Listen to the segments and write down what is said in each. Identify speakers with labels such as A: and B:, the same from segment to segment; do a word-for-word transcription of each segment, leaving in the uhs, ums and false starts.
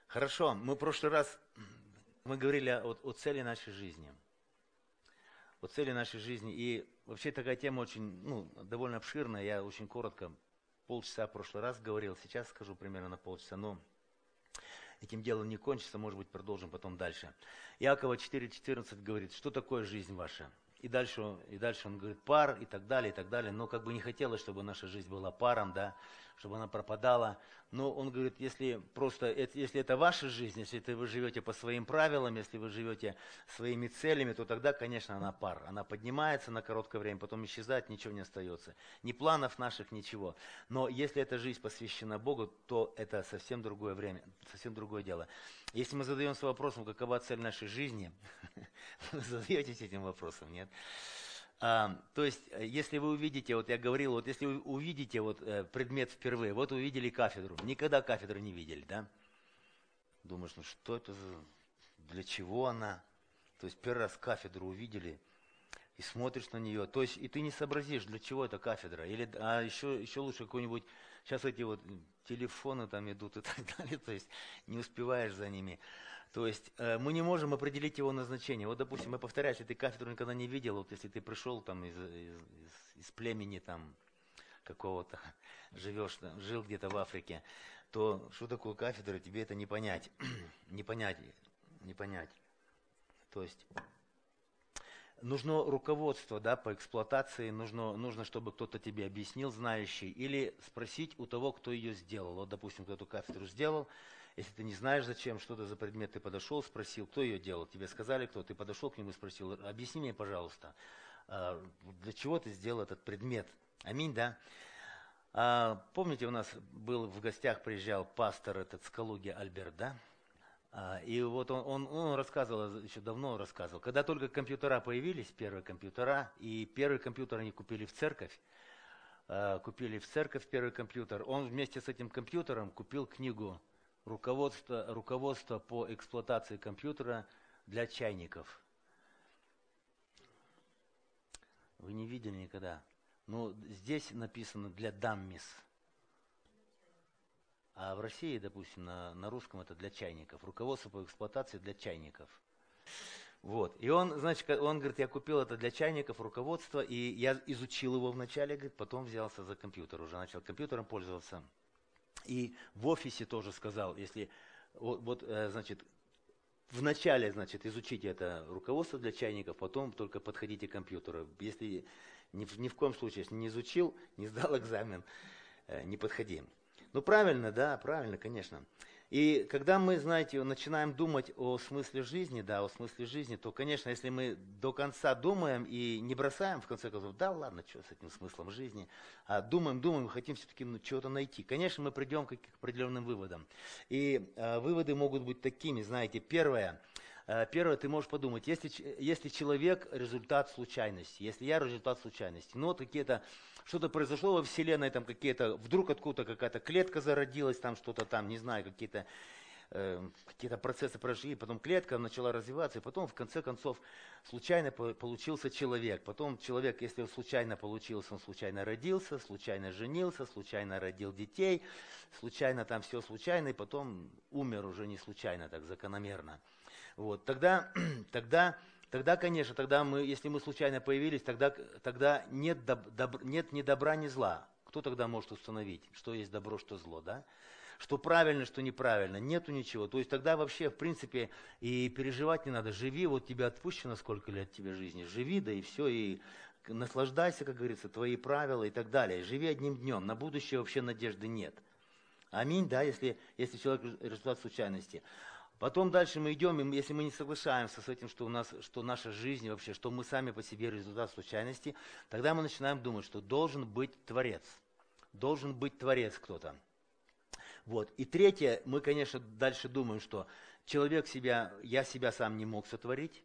A: Хорошо, мы в прошлый раз мы говорили о, о цели нашей жизни. О цели нашей жизни. И вообще такая тема очень, ну, довольно обширная. Я очень коротко, полчаса в прошлый раз говорил, сейчас скажу примерно на полчаса, но этим делом не кончится, может быть, продолжим потом дальше. Иакова четыре четырнадцать говорит, что такое жизнь ваша? И дальше, и дальше он говорит, пар и так далее, и так далее. Но как бы не хотелось, чтобы наша жизнь была паром, да, чтобы она пропадала. Но он говорит, если просто, если это ваша жизнь, если это вы живете по своим правилам, если вы живете своими целями, то тогда, конечно, она пар. Она поднимается на короткое время, потом исчезает, ничего не остается. Ни планов наших, ничего. Но если эта жизнь посвящена Богу, то это совсем другое время, совсем другое дело. Если мы задаемся вопросом, какова цель нашей жизни, вы задаетесь этим вопросом, нет? А, то есть, если вы увидите, вот я говорил, вот если вы увидите вот, предмет впервые, вот увидели кафедру, никогда кафедры не видели, да? Думаешь, ну что это за, для чего она? То есть первый раз кафедру увидели и смотришь на нее, то есть и ты не сообразишь, для чего эта кафедра. Или, а еще, еще лучше какой-нибудь, сейчас эти вот телефоны там идут и так далее, то есть не успеваешь за ними. То есть э, мы не можем определить его назначение. Вот, допустим, я повторяю, если ты кафедру никогда не видел, вот если ты пришел там из, из, из, из племени там какого-то, живешь, там, жил где-то в Африке, то что такое кафедра, тебе это не понять, не понять, не понять. То есть нужно руководство, да, по эксплуатации, нужно, нужно, чтобы кто-то тебе объяснил, знающий, или спросить у того, кто ее сделал. Вот, допустим, кто эту кафедру сделал, если ты не знаешь, зачем, что это за предмет, ты подошел, спросил, кто ее делал, тебе сказали, кто, ты подошел к нему и спросил, объясни мне, пожалуйста, для чего ты сделал этот предмет. Аминь, да? А, помните, у нас был в гостях, приезжал пастор этот с Калуги Альберт, да? И вот он, он, он рассказывал, еще давно рассказывал, когда только компьютера появились, первые компьютера, и первый компьютер они купили в церковь, купили в церковь первый компьютер, он вместе с этим компьютером купил книгу «Руководство, руководство по эксплуатации компьютера для чайников». Вы не видели никогда? Но здесь написано «для даммис». А в России, допустим, на, на русском это для чайников. Руководство по эксплуатации для чайников. Вот. И он, значит, он говорит, я купил это для чайников, руководство, и я изучил его вначале, говорит, потом взялся за компьютер, уже начал компьютером пользоваться. И в офисе тоже сказал, если, вот, вот значит, вначале, значит, изучите это руководство для чайников, потом только подходите к компьютеру. Если ни, ни в коем случае, если не изучил, не сдал экзамен, не подходи. Ну, правильно, да, правильно, конечно. И когда мы, знаете, начинаем думать о смысле жизни, да, о смысле жизни, то, конечно, если мы до конца думаем и не бросаем, в конце концов, да, ладно, что с этим смыслом жизни, а думаем, думаем, хотим все-таки ну, чего-то найти, конечно, мы придем к, к определенным выводам. И э, выводы могут быть такими, знаете, первое, э, первое, ты можешь подумать, если, если человек результат случайности, если я результат случайности, ну, вот какие-то, что-то произошло во Вселенной, там какие-то, вдруг откуда-то какая-то клетка зародилась, там что-то там, не знаю, какие-то э, какие-то процессы прошли, потом клетка начала развиваться, и потом, в конце концов, случайно получился человек. Потом человек, если он случайно получился, он случайно родился, случайно женился, случайно родил детей, случайно там все случайно, и потом умер уже не случайно, так закономерно. Вот, тогда, тогда Тогда, конечно, тогда мы, если мы случайно появились, тогда, тогда нет, доб, доб, нет ни добра, ни зла. Кто тогда может установить, что есть добро, что зло, да? Что правильно, что неправильно, нету ничего. То есть тогда вообще, в принципе, и переживать не надо. Живи, вот тебе отпущено, сколько лет тебе жизни, живи, да и все, и наслаждайся, как говорится, твои правила и так далее. Живи одним днем, на будущее вообще надежды нет. Аминь, да, если, если человек результат случайности. Потом дальше мы идем, и если мы не соглашаемся с этим, что, у нас, что наша жизнь вообще, что мы сами по себе результат случайности, тогда мы начинаем думать, что должен быть Творец. Должен быть Творец кто-то. Вот. И третье, мы, конечно, дальше думаем, что человек себя, я себя сам не мог сотворить,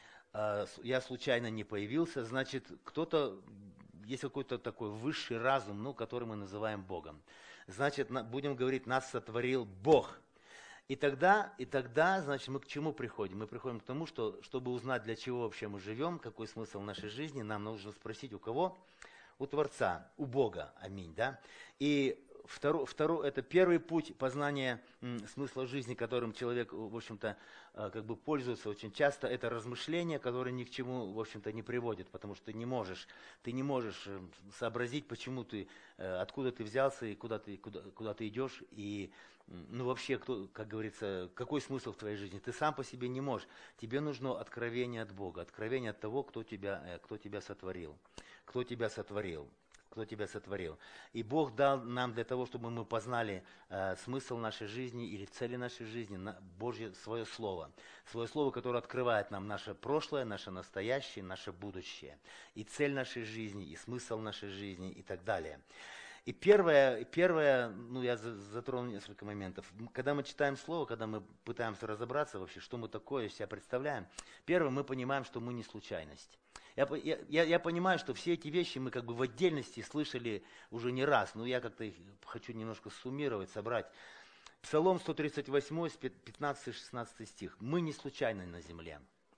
A: я случайно не появился, значит, кто-то, есть какой-то такой высший разум, ну, который мы называем Богом. Значит, будем говорить, нас сотворил Бог. И тогда, и тогда, значит, мы к чему приходим? Мы приходим к тому, что, чтобы узнать, для чего вообще мы живем, какой смысл в нашей жизни, нам нужно спросить у кого? У Творца, у Бога, аминь, да? И второ, второ, это первый путь познания м, смысла жизни, которым человек, в общем-то, э, как бы пользуется очень часто. Это размышления, которые ни к чему, в общем-то, не приводят, потому что ты не можешь, ты не можешь э, сообразить, почему ты, э, откуда ты взялся и куда ты, куда, куда ты идешь, и ну вообще, кто, как говорится, какой смысл в твоей жизни? Ты сам по себе не можешь. Тебе нужно откровение от Бога, откровение от того, кто тебя, э, кто тебя сотворил, кто тебя сотворил. Кто тебя сотворил. И Бог дал нам для того, чтобы мы познали э, смысл нашей жизни или цели нашей жизни, на Божье свое Слово. Свое Слово, которое открывает нам наше прошлое, наше настоящее, наше будущее. И цель нашей жизни, и смысл нашей жизни, и так далее. И первое, первое, ну я затрону несколько моментов. Когда мы читаем Слово, когда мы пытаемся разобраться вообще, что мы такое из себя представляем, первое, мы понимаем, что мы не случайность. Я, я, я понимаю, что все эти вещи мы как бы в отдельности слышали уже не раз, но я как-то их хочу немножко суммировать, собрать. Псалом сто тридцать восемь, пятнадцатый-шестнадцатый стих. Мы не случайны на земле.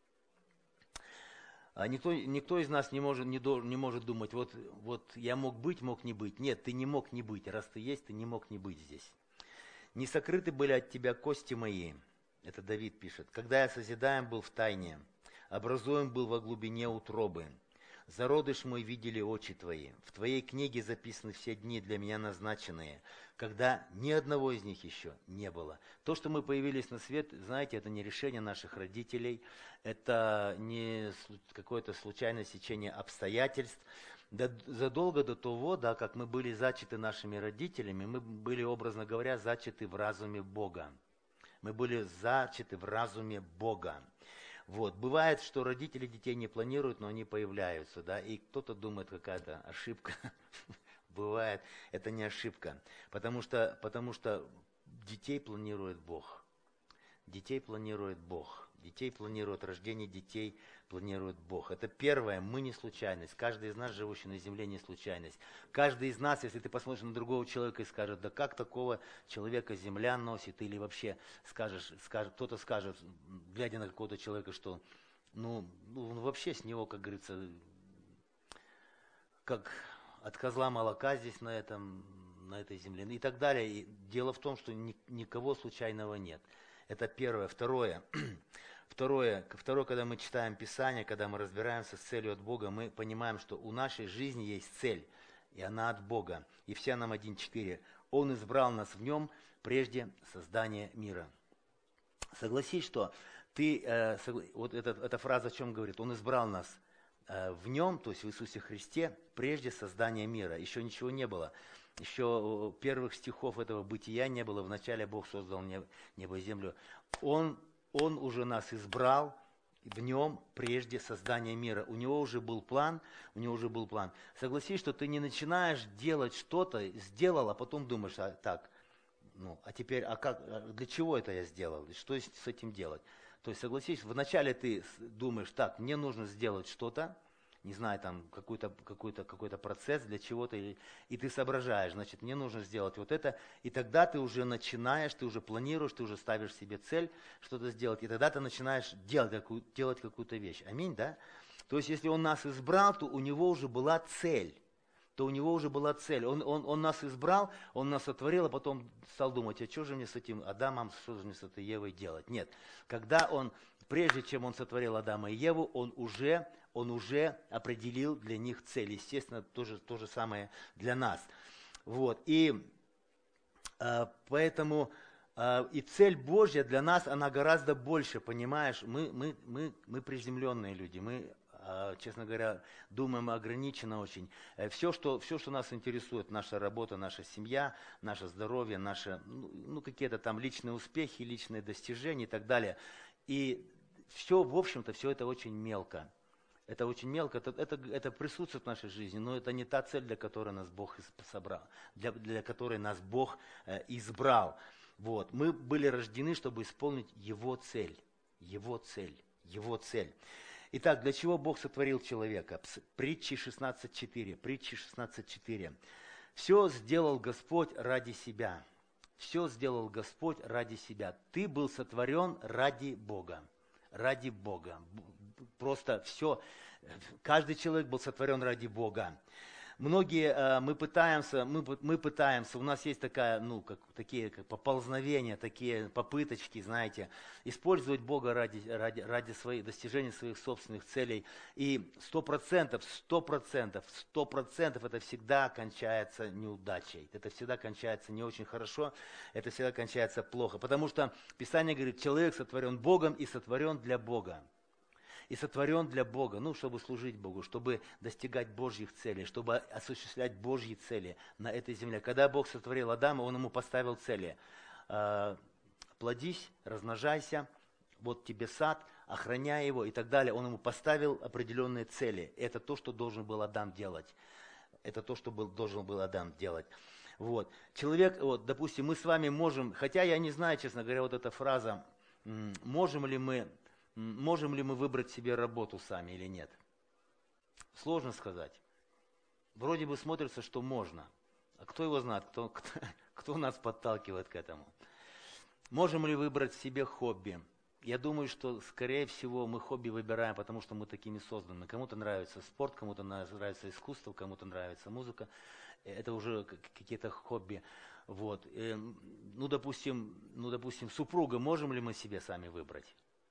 A: А никто, никто из нас не может, не, должен, не может думать, вот, вот я мог быть, мог не быть. Нет, ты не мог не быть. Раз ты есть, ты не мог не быть здесь. Не сокрыты были от тебя кости мои. Это Давид пишет. Когда я созидаем был в тайне, образуем был во глубине утробы. Зародыш мой видели очи твои. В твоей книге записаны все дни для меня назначенные, когда ни одного из них еще не было. То, что мы появились на свет, знаете, это не решение наших родителей, это не какое-то случайное сечение обстоятельств. Задолго до того, да, как мы были зачаты нашими родителями, мы были, образно говоря, зачаты в разуме Бога. Мы были зачаты в разуме Бога. Вот. Бывает, что родители детей не планируют, но они появляются, да, и кто-то думает, какая-то ошибка. Бывает, это не ошибка, потому что, потому что детей планирует Бог. Детей планирует Бог. Детей планирует, рождение детей планирует Бог. Это первое, мы не случайность. Каждый из нас, живущий на земле, не случайность. Каждый из нас, если ты посмотришь на другого человека и скажешь, да как такого человека земля носит, или вообще скажешь, скажет, кто-то скажет, глядя на какого-то человека, что ну, ну вообще с него, как говорится, как от козла молока здесь на, этом, на этой земле и так далее. И дело в том, что ни, никого случайного нет. Это первое. Второе. Второе, второе, когда мы читаем Писание, когда мы разбираемся с целью от Бога, мы понимаем, что у нашей жизни есть цель, и она от Бога. Ефесянам один четыре. Он избрал нас в нем прежде создания мира. Согласись, что ты, э, согла... вот эта, эта фраза о чем говорит? Он избрал нас э, в нем, то есть в Иисусе Христе, прежде создания мира. Еще ничего не было. Еще первых стихов этого бытия не было. Вначале Бог создал небо и землю. Он Он уже нас избрал в нем прежде создания мира. У него уже был план, у него уже был план. Согласись, что ты не начинаешь делать что-то, сделал, а потом думаешь, а, так, ну, а теперь, а как, для чего это я сделал, и что с этим делать? То есть, согласись, вначале ты думаешь, так, мне нужно сделать что-то, не знаю, там, какой-то, какой-то, какой-то процесс для чего-то, и, и ты соображаешь, значит, мне нужно сделать вот это, и тогда ты уже начинаешь, ты уже планируешь, ты уже ставишь себе цель что-то сделать, и тогда ты начинаешь делать, какую, делать какую-то вещь. Аминь, да? То есть, если он нас избрал, то у него уже была цель, то у него уже была цель. Он, он, он нас избрал, он нас сотворил, а потом стал думать, а что же мне с этим Адамом, что же мне с этой Евой делать? Нет, когда он, прежде чем он сотворил Адама и Еву, он уже... Он уже определил для них цель. Естественно, то же, то же самое для нас. Вот. И э, поэтому э, и цель Божья для нас, она гораздо больше, понимаешь? Мы, мы, мы, мы приземленные люди, мы, э, честно говоря, думаем ограниченно очень. Э, все, что, все, что нас интересует, наша работа, наша семья, наше здоровье, наши, ну, ну, какие-то там личные успехи, личные достижения и так далее. И все, в общем-то, все это очень мелко. Это очень мелко, это, это, это присутствует в нашей жизни, но это не та цель, для которой нас Бог собрал, для, для которой нас Бог э, избрал. Вот. Мы были рождены, чтобы исполнить Его цель, Его цель, Его цель. Итак, для чего Бог сотворил человека? Притчи шестнадцать четыре. Притчи шестнадцать четыре. Все сделал Господь ради себя. Все сделал Господь ради себя. Ты был сотворен ради Бога. Ради Бога. Просто все. Каждый человек был сотворен ради Бога. Многие, э, мы пытаемся, мы, п- мы пытаемся, у нас есть такая, ну, как, такие как поползновения, такие попыточки, знаете, использовать Бога ради, ради, ради своих, достижения своих собственных целей. И сто процентов, сто процентов, сто процентов это всегда кончается неудачей. Это всегда кончается не очень хорошо, это всегда кончается плохо. Потому что Писание говорит, человек сотворен Богом и сотворен для Бога. И сотворен для Бога, ну, чтобы служить Богу, чтобы достигать Божьих целей, чтобы осуществлять Божьи цели на этой земле. Когда Бог сотворил Адама, Он ему поставил цели. Э, плодись, размножайся, вот тебе сад, охраняй его и так далее. Он ему поставил определенные цели. Это то, что должен был Адам делать. Это то, что был, должен был Адам делать. Вот. Человек, вот, допустим, мы с вами можем, хотя я не знаю, честно говоря, вот эта фраза, можем ли мы Можем ли мы выбрать себе работу сами или нет? Сложно сказать. Вроде бы смотрится, что можно. А кто его знает, кто, кто, кто нас подталкивает к этому? Можем ли выбрать себе хобби? Я думаю, что, скорее всего, мы хобби выбираем, потому что мы такими созданы. Кому-то нравится спорт, кому-то нравится искусство, кому-то нравится музыка. Это уже какие-то хобби. Вот. Ну, допустим, ну, допустим, супруга можем ли мы себе сами выбрать?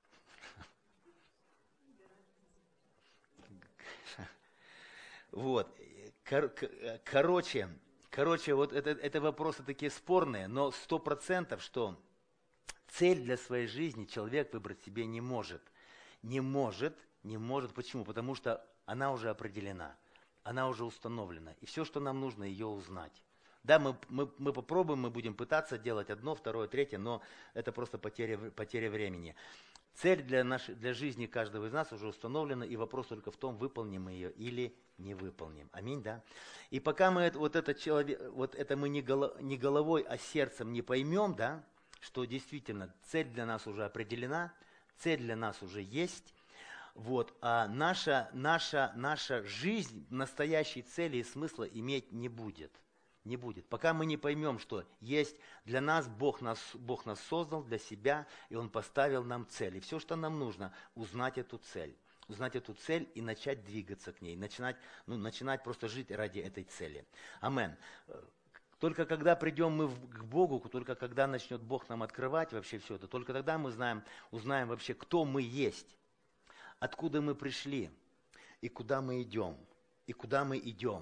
A: Вот, Кор- короче, короче, вот это, это вопросы такие спорные, но сто процентов, что цель для своей жизни человек выбрать себе не может. Не может, не может. Почему? Потому что она уже определена, она уже установлена. И все, что нам нужно, ее узнать. Да, мы, мы, мы попробуем, мы будем пытаться делать одно, второе, третье, но это просто потеря, потеря времени. Цель для, нашей, для жизни каждого из нас уже установлена, и вопрос только в том, выполним мы ее или не выполним. Аминь, да? И пока мы это, вот, это человек, вот это мы не, голо, не головой, а сердцем не поймем, да, что действительно цель для нас уже определена, цель для нас уже есть, вот, а наша, наша, наша жизнь настоящей цели и смысла иметь не будет. Не будет. Пока мы не поймем, что есть для нас Бог, нас, Бог нас создал для себя, и Он поставил нам цель. И все, что нам нужно, узнать эту цель. Узнать эту цель и начать двигаться к ней. Начинать, ну, начинать просто жить ради этой цели. Амен. Только когда придем мы к Богу, только когда начнет Бог нам открывать вообще все это, только тогда мы знаем, узнаем вообще, кто мы есть, откуда мы пришли, и куда мы идем, и куда мы идем.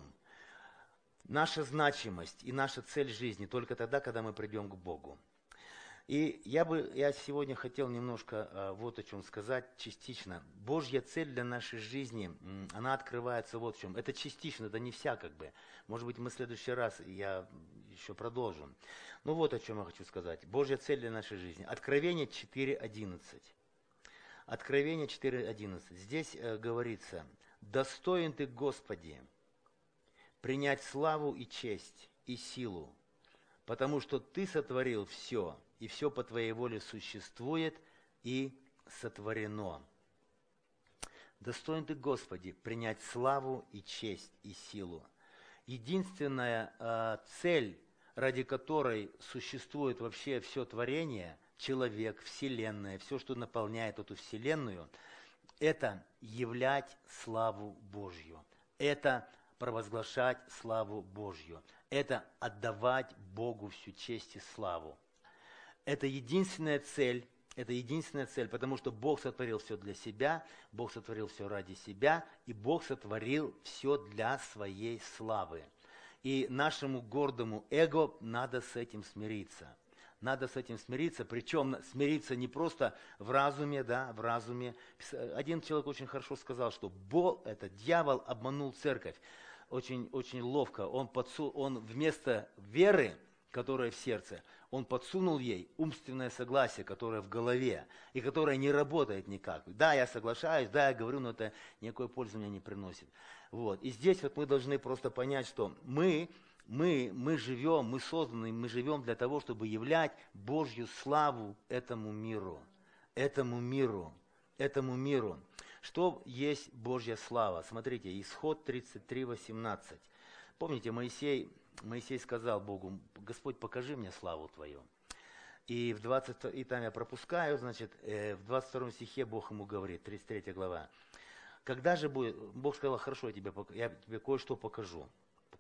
A: Наша значимость и наша цель жизни только тогда, когда мы придем к Богу. И я бы, я сегодня хотел немножко а, вот о чем сказать, частично. Божья цель для нашей жизни, она открывается вот в чем. Это частично, это не вся как бы. Может быть, мы в следующий раз, я еще продолжу. Ну вот о чем я хочу сказать. Божья цель для нашей жизни. Откровение четыре одиннадцать. Откровение четыре одиннадцать. Здесь э, говорится, «Достоин ты, Господи, принять славу и честь и силу, потому что Ты сотворил все, и все по Твоей воле существует и сотворено». Достоин Ты, Господи, принять славу и честь и силу. Единственная э, цель, ради которой существует вообще все творение, человек, вселенная, все, что наполняет эту вселенную, это являть славу Божью. Это провозглашать славу Божью. Это отдавать Богу всю честь и славу. Это единственная цель, это единственная цель, потому что Бог сотворил все для себя, Бог сотворил все ради себя, и Бог сотворил все для своей славы. И нашему гордому эго надо с этим смириться. Надо с этим смириться, причем смириться не просто в разуме, да, в разуме. Один человек очень хорошо сказал, что Бог, это дьявол обманул церковь. Очень, очень ловко. Он, подсу, он вместо веры, которая в сердце, он подсунул ей умственное согласие, которое в голове, и которое не работает никак. Да, я соглашаюсь, да, я говорю, но это никакой пользы мне не приносит. Вот. И здесь вот мы должны просто понять, что мы... Мы, мы живем, мы созданы, мы живем для того, чтобы являть Божью славу этому миру. Этому миру. Этому миру. Что есть Божья слава? Смотрите, Исход тридцать три восемнадцать. Помните, Моисей, Моисей сказал Богу: «Господь, покажи мне славу Твою». И, в двадцать, и там я пропускаю, значит, в двадцать втором стихе Бог ему говорит, тридцать третья глава. Когда же будет, Бог сказал: «Хорошо, я тебе, я тебе кое-что покажу».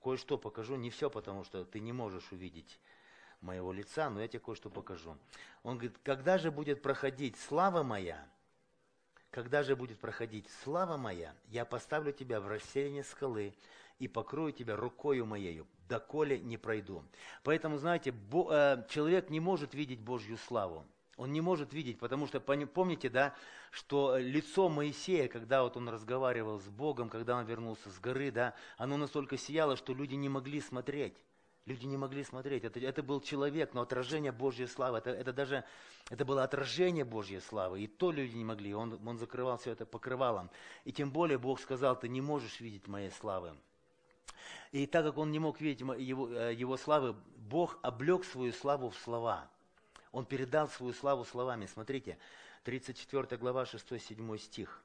A: кое-что покажу, не все, потому что ты не можешь увидеть моего лица, но я тебе кое-что покажу. Он говорит, когда же будет проходить слава моя, когда же будет проходить слава моя, я поставлю тебя в расселение скалы и покрою тебя рукою моею, доколе не пройду. Поэтому, знаете, Бо, э, человек не может видеть Божью славу. Он не может видеть, потому что, помните, да, что лицо Моисея, когда вот он разговаривал с Богом, когда он вернулся с горы, да, оно настолько сияло, что люди не могли смотреть. Люди не могли смотреть. Это, это был человек, но отражение Божьей славы. Это, это даже это было отражение Божьей славы. И то люди не могли. Он, он закрывал все это покрывалом. И тем более Бог сказал, ты не можешь видеть моей славы. И так как он не мог видеть его, его славы, Бог облег свою славу в слова. Он передал свою славу словами. Смотрите, тридцать четвёртая глава, шестой-седьмой стих.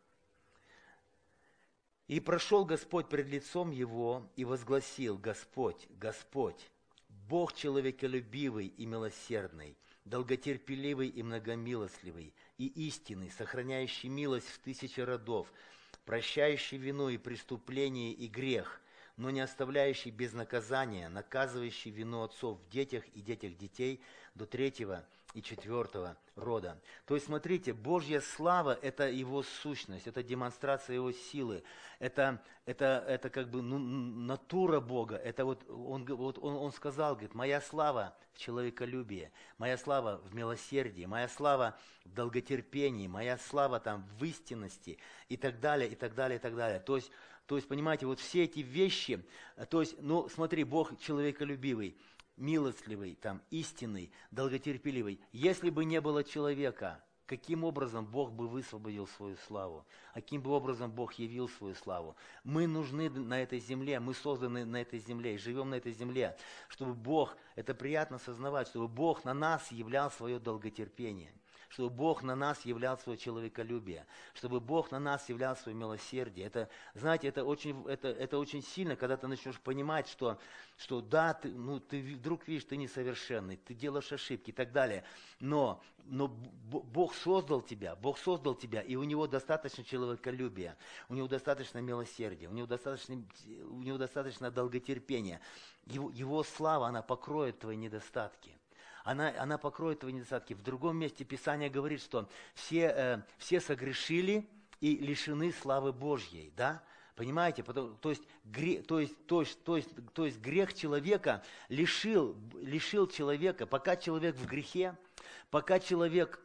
A: «И прошел Господь пред лицом его и возгласил: Господь, Господь, Бог человеколюбивый и милосердный, долготерпеливый и многомилостливый, и истинный, сохраняющий милость в тысячи родов, прощающий вину и преступление и грех, но не оставляющий без наказания, наказывающий вину отцов в детях и детях детей до третьего и четвертого рода». То есть, смотрите, Божья слава – это Его сущность, это демонстрация Его силы, это, это, это как бы ну, натура Бога. Это вот он, вот он, он сказал, говорит, моя слава в человеколюбии, моя слава в милосердии, моя слава в долготерпении, моя слава там в истинности и так далее, и так далее, и так далее. То есть, то есть, понимаете, вот все эти вещи, то есть, ну, смотри, Бог человеколюбивый, милостливый, там, истинный, долготерпеливый. Если бы не было человека, каким образом Бог бы высвободил свою славу? Каким бы образом Бог явил свою славу? Мы нужны на этой земле, мы созданы на этой земле, и живем на этой земле, чтобы Бог, это приятно сознавать, чтобы Бог на нас являл свое долготерпение, чтобы Бог на нас являл свое человеколюбие, чтобы Бог на нас являл свое милосердие. Это, знаете, это очень, это, это очень сильно, когда ты начнешь понимать, что, что да, ты, ну, ты вдруг видишь, ты несовершенный, ты делаешь ошибки и так далее, но, но Бог создал тебя, Бог создал тебя, и у Него достаточно человеколюбия, у Него достаточно милосердия, у Него достаточно, у него достаточно долготерпения. Его, его слава, она покроет твои недостатки. Она, она покроет твои недостатки. В другом месте Писание говорит, что все, э, все согрешили и лишены славы Божьей. Да? Понимаете? Потому, то, есть, грех, то, есть, то, есть, то, есть, то есть грех человека лишил, лишил человека, пока человек в грехе, пока человек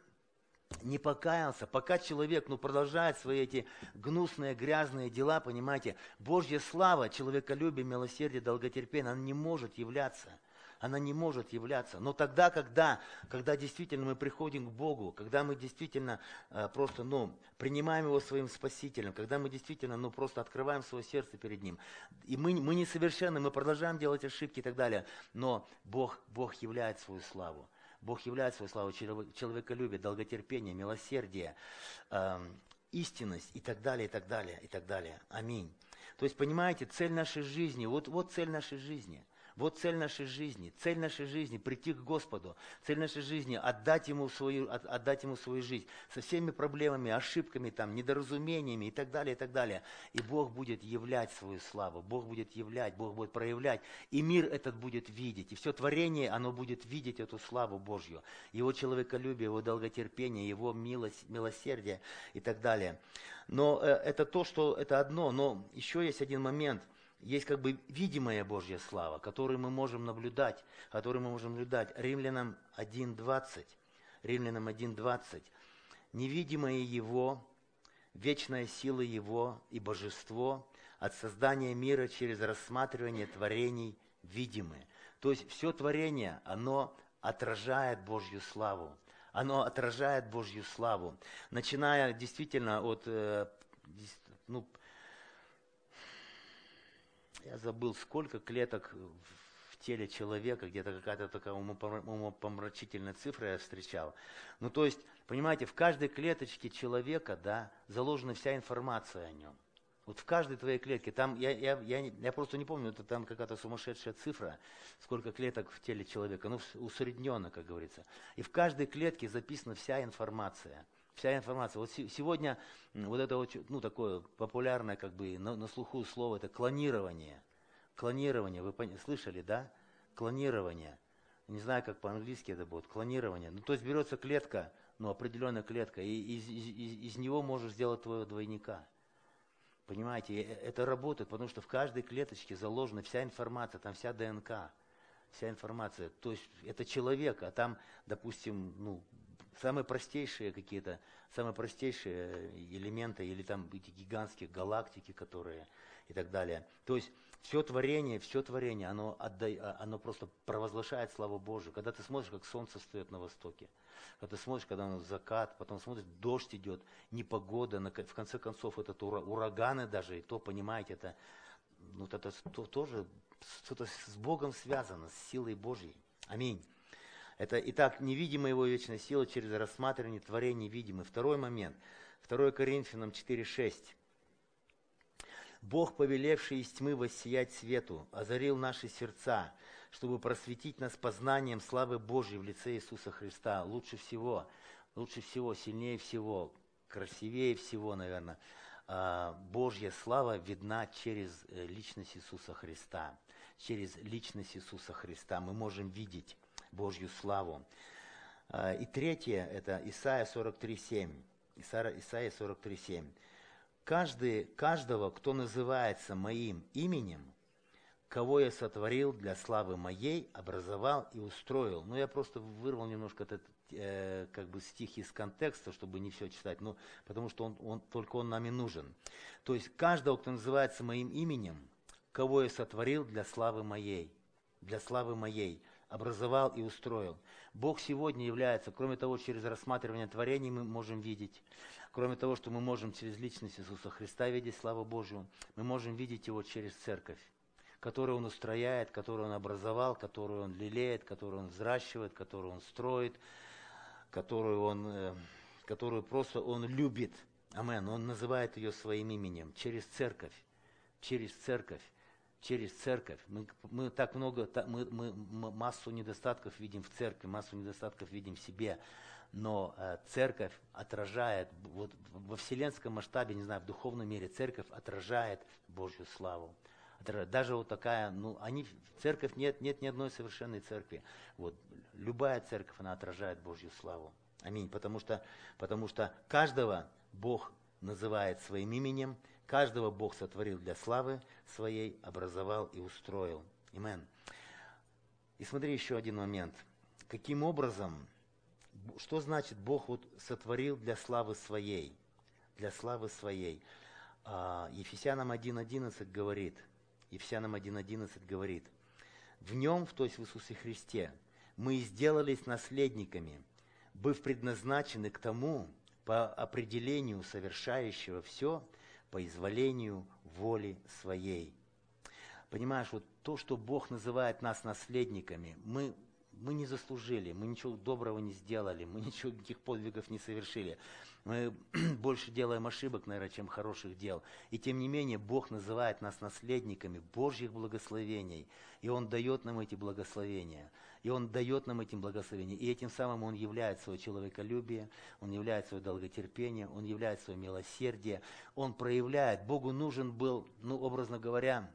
A: не покаялся, пока человек ну, продолжает свои эти гнусные, грязные дела, понимаете, Божья слава, человеколюбие, милосердие, долготерпение, она не может являться. Она не может являться. Но тогда, когда, когда действительно мы приходим к Богу, когда мы действительно э, просто ну, принимаем Его своим Спасителем, когда мы действительно ну, просто открываем свое сердце перед Ним, и мы, мы несовершенны, мы продолжаем делать ошибки и так далее, но Бог, Бог являет свою славу. Бог являет свою славу, человеколюбие, долготерпение, милосердие, э, истинность и так далее, и так далее, и так далее. Аминь. То есть, понимаете, цель нашей жизни, вот, вот цель нашей жизни. Вот цель нашей жизни. Цель нашей жизни – прийти к Господу. Цель нашей жизни – отдать Ему свою, отдать Ему свою жизнь. Со всеми проблемами, ошибками, там, недоразумениями и так далее, и так далее. И Бог будет являть свою славу. Бог будет являть, Бог будет проявлять. И мир этот будет видеть. И все творение, оно будет видеть эту славу Божью. Его человеколюбие, Его долготерпение, Его милость, милосердие и так далее. Но э, это то, что это одно. Но еще есть один момент. Есть как бы видимая Божья слава, которую мы можем наблюдать, которую мы можем наблюдать. Римлянам один двадцать. Римлянам один двадцать. Невидимое Его, вечная сила Его и божество от создания мира через рассматривание творений видимы. То есть все творение, оно отражает Божью славу. Оно отражает Божью славу. Начиная действительно от, ну, я забыл, сколько клеток в теле человека, где-то какая-то такая умопомрачительная цифра я встречал. Ну, то есть, понимаете, в каждой клеточке человека, да, заложена вся информация о нем. Вот в каждой твоей клетке, там, я, я, я, я просто не помню, это там какая-то сумасшедшая цифра, сколько клеток в теле человека, ну, усредненно, как говорится. И в каждой клетке записана вся информация. Вся информация. Вот сегодня вот это вот, ну, такое популярное, как бы, на, на слуху слово, это клонирование. Клонирование, вы пон... слышали, да? Клонирование. Не знаю, как по-английски это будет. Клонирование. Ну, то есть берется клетка, ну, определенная клетка, и из, из, из, из него можешь сделать твоего двойника. Понимаете, это работает, потому что в каждой клеточке заложена вся информация, там вся ДНК, вся информация. То есть это человек, а там, допустим, ну, самые простейшие какие-то, самые простейшие элементы, или там эти гигантские галактики, которые и так далее. То есть все творение, все творение, оно, отдай, оно просто провозглашает славу Божию. Когда ты смотришь, как солнце встает на востоке, когда ты смотришь, когда оно закат, потом смотришь, дождь идет, непогода, в конце концов, это ураганы даже, и то, понимаете, это, ну, это то, тоже что-то с Богом связано, с силой Божьей. Аминь. Это, итак, невидимая его вечная сила через рассматривание творения видимой. Второй момент. второе Коринфянам четыре шесть. Бог, повелевший из тьмы воссиять свету, озарил наши сердца, чтобы просветить нас познанием славы Божьей в лице Иисуса Христа. Лучше всего, лучше всего, сильнее всего, красивее всего, наверное, Божья слава видна через личность Иисуса Христа. Через личность Иисуса Христа мы можем видеть Божью славу. И третье, это Исайя сорок три семь. Исайя сорок три семь. Каждый, каждого, кто называется моим именем, кого я сотворил для славы моей, образовал и устроил. Ну, я просто вырвал немножко этот э, как бы стих из контекста, чтобы не все читать, ну, потому что он, он, только он нам и нужен. То есть каждого, кто называется моим именем, кого я сотворил для славы моей, для славы моей, образовал и устроил. Бог сегодня является, кроме того, через рассматривание творений мы можем видеть, кроме того, что мы можем через личность Иисуса Христа видеть славу Божию, мы можем видеть Его через церковь, которую Он устрояет, которую Он образовал, которую Он лелеет, которую Он взращивает, которую Он строит, которую Он, которую просто Он любит. Амен. Он называет ее своим именем через церковь, через церковь. Через церковь. Мы, мы так много, мы, мы массу недостатков видим в церкви, массу недостатков видим в себе, но э, церковь отражает, вот во вселенском масштабе, не знаю, в духовном мире, церковь отражает Божью славу. Отражает. Даже вот такая, ну, они, церковь, нет, нет ни одной совершенной церкви. Вот, любая церковь, она отражает Божью славу. Аминь. Потому что, потому что каждого Бог называет своим именем, каждого Бог сотворил для славы своей, образовал и устроил. Амен. И смотри еще один момент. Каким образом, что значит Бог вот сотворил для славы своей? Для славы своей. Ефесянам один одиннадцать говорит, Ефесянам один одиннадцать говорит, в нем, то есть в Иисусе Христе, мы сделались наследниками, быв предназначены к тому, по определению совершающего все, по изволению воли своей. Понимаешь, вот то, что Бог называет нас наследниками, мы, мы не заслужили, мы ничего доброго не сделали, мы ничего, никаких подвигов не совершили. Мы больше делаем ошибок, наверное, чем хороших дел. И тем не менее, Бог называет нас наследниками Божьих благословений. И Он дает нам эти благословения. И Он дает нам эти благословения. И этим самым Он являет свое человеколюбие, Он являет свое долготерпение, Он являет свое милосердие. Он проявляет. Богу нужен был, ну, образно говоря,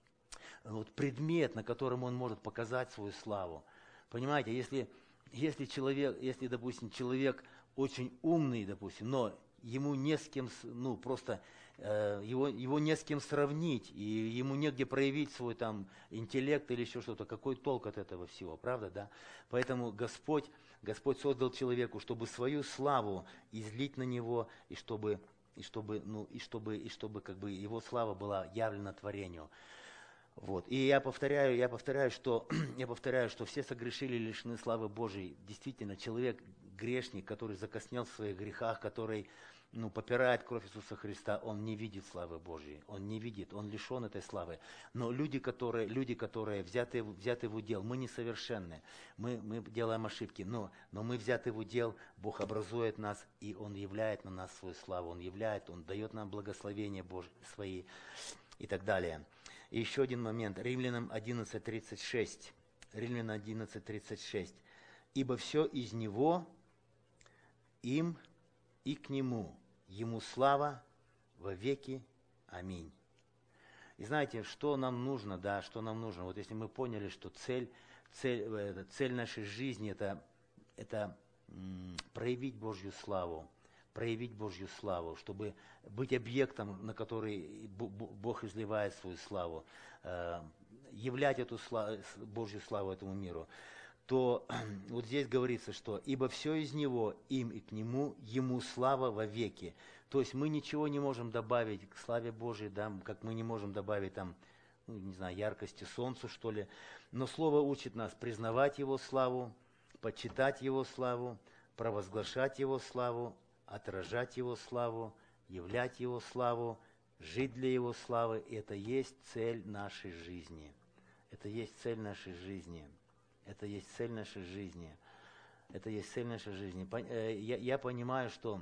A: вот предмет, на котором Он может показать свою славу. Понимаете, если, если человек, если, допустим, человек очень умный, допустим, но ему не с кем, ну, просто э, его, его не с кем сравнить, и ему негде проявить свой там интеллект или еще что-то, какой толк от этого всего, правда, да? Поэтому Господь, Господь создал человеку, чтобы свою славу излить на него, и чтобы, и чтобы, ну, и чтобы, и чтобы как бы его слава была явлена творению. Вот. И я повторяю, я повторяю, что, я повторяю, что все согрешили и лишены славы Божией. Действительно, человек грешник, который закоснел в своих грехах, который, ну, попирает кровь Иисуса Христа, он не видит славы Божией, он не видит, он лишен этой славы. Но люди, которые, люди, которые взяты, взяты в удел, мы несовершенны, мы, мы делаем ошибки, но, но мы взяты в удел, Бог образует нас, и Он являет на нас свою славу, Он являет, Он дает нам благословения Божьи свои и так далее. И еще один момент, Римлянам одиннадцать тридцать шесть, Римлянам одиннадцать тридцать шесть. «Ибо все из Него, им и к Нему, Ему слава во веки. Аминь». И знаете, что нам нужно, да, что нам нужно? Вот если мы поняли, что цель, цель, э, цель нашей жизни это, это м, проявить Божью славу, проявить Божью славу, чтобы быть объектом, на который Бог изливает свою славу, э, являть эту славу, Божью славу этому миру, то вот здесь говорится, что «ибо все из Него, им и к Нему, Ему слава во веки». То есть мы ничего не можем добавить к славе Божией, да, как мы не можем добавить там, ну, не знаю, яркости солнцу, что ли. Но Слово учит нас признавать Его славу, почитать Его славу, провозглашать Его славу, отражать Его славу, являть Его славу, жить для Его славы. И это есть цель нашей жизни. Это есть цель нашей жизни. Это есть цель нашей жизни. Это есть цель нашей жизни. Я, я понимаю, что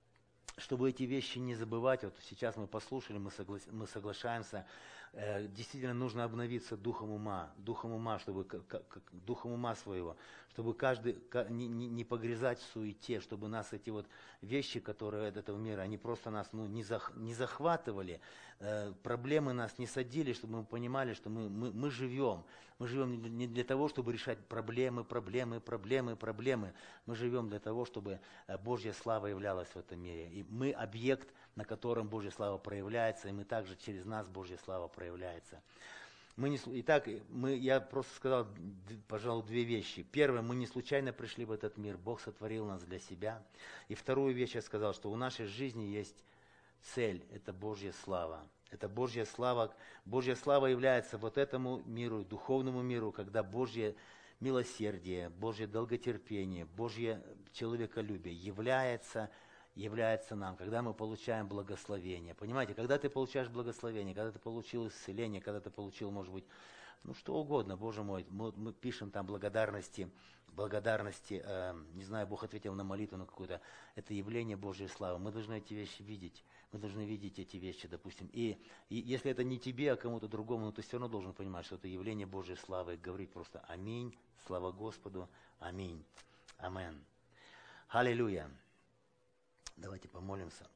A: чтобы эти вещи не забывать, вот сейчас мы послушали, мы, согла, мы соглашаемся, э, действительно нужно обновиться духом ума, духом ума, чтобы, как, как, духом ума своего, чтобы каждый не, не, не погрязать в суете, чтобы нас эти вот вещи, которые от этого мира, они просто нас ну, не, зах, не захватывали, э, проблемы нас не садили, чтобы мы понимали, что мы, мы, мы живем. Мы живем не для того, чтобы решать проблемы, проблемы, проблемы, проблемы. Мы живем для того, чтобы Божья слава являлась в этом мире. И мы объект, на котором Божья слава проявляется, и мы также через нас Божья слава проявляется. Мы не, итак, мы, я просто сказал, пожалуй, две вещи. Первое, мы не случайно пришли в этот мир, Бог сотворил нас для себя. И вторую вещь я сказал, что у нашей жизни есть цель, это Божья слава. Это Божья слава. Божья слава является вот этому миру, духовному миру, когда Божье милосердие, Божье долготерпение, Божье человеколюбие является, является нам, когда мы получаем благословение. Понимаете, когда ты получаешь благословение, когда ты получил исцеление, когда ты получил, может быть, ну что угодно, Боже мой, мы, мы пишем там благодарности, благодарности, э, не знаю, Бог ответил на молитву на какую-то, это явление Божьей славы. Мы должны эти вещи видеть, мы должны видеть эти вещи, допустим. И, и если это не тебе, а кому-то другому, ну, ты все равно должен понимать, что это явление Божьей славы, и говорить просто аминь, слава Господу, аминь, амен. Аллилуйя. Давайте помолимся.